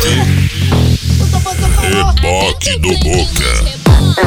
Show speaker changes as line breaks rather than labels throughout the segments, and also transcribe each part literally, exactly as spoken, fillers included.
Reboque do Boca.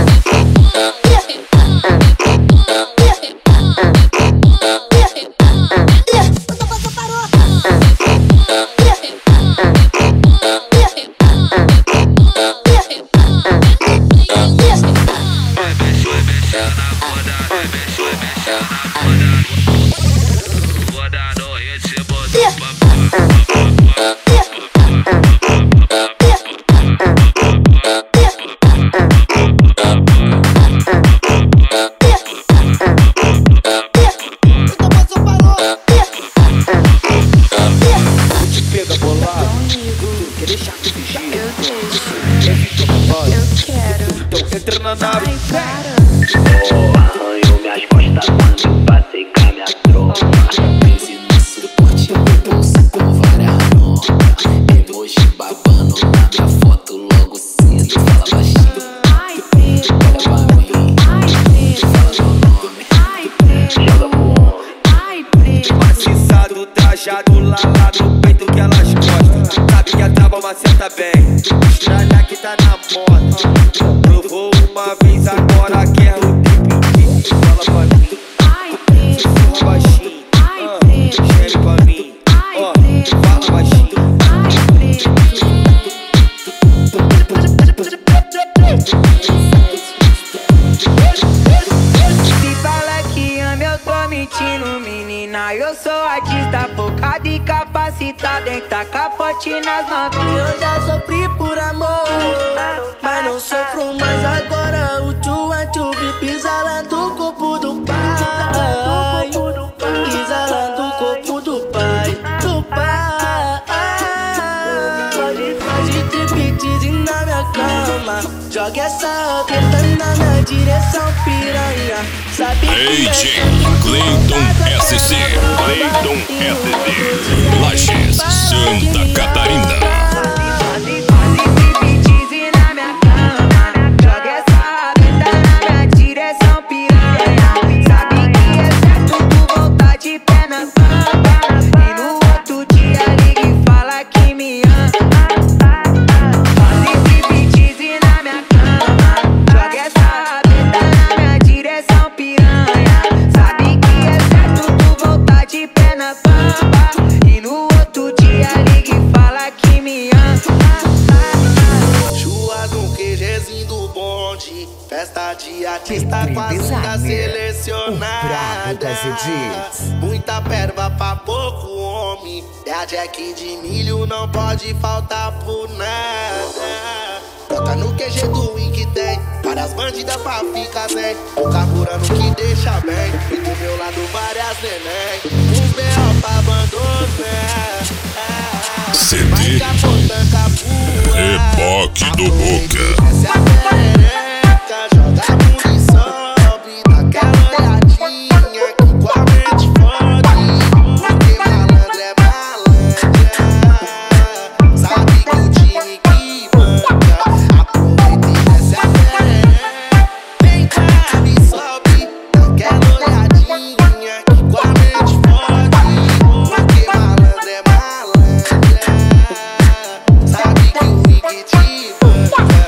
Entra na nave.
Oh, arranhou minhas costas quando passei com a minha tropa. Pense no suporte, eu tô com várias notas. Emoji babando na minha foto, logo cedo. Fala baixinho, olha pra mim, fala meu nome, joga pro homem.
Maciçado, trajado, lá lá no peito que elas gostam. Sabe que a trava maceta bem, estranha que tá na moda. Provou uma vez, agora quero o pipi. Fala pra mim, fala baixinho, uh, geme pra mim, uh, fala baixinho.
Se fala que ama, eu tô mentindo, menina. Eu sou artista focado e capacitado em tacar forte nas novinhas.
Eu já sofri por amor, mas não sofro mais agora. O tchu é tchu, pisalando o corpo do pai, pisalando o corpo do pai, do pai. Pode triptease na minha cama, joga essa teta na minha direção, piranha. Sabe que
D J Cleiton S C, Cleiton S C, Lages, Santa Catarina.
Festa de artista quase tá selecionada. Muita perva pra pouco homem. É a Jack de milho, não pode faltar por nada. Bota no Q G do Win que tem várias bandidas pra ficar zen. O carburando que deixa bem. E do meu lado várias neném. Uns B O pra abandonar.
C D Reboque do Boca.
Essa é a perereca, joga munição, dá aquela olhadinha que com a mente fode. Porque malandro é malandra, sabe que o time que banca. Aproveita e desce a perereca, vem cá, me sobe, dá aquela olhadinha que com a mente fode. Porque malandro é malandra, sabe que o Rick te banca.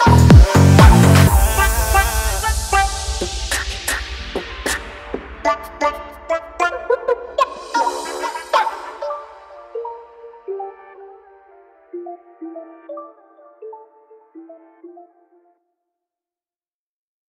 Thank you.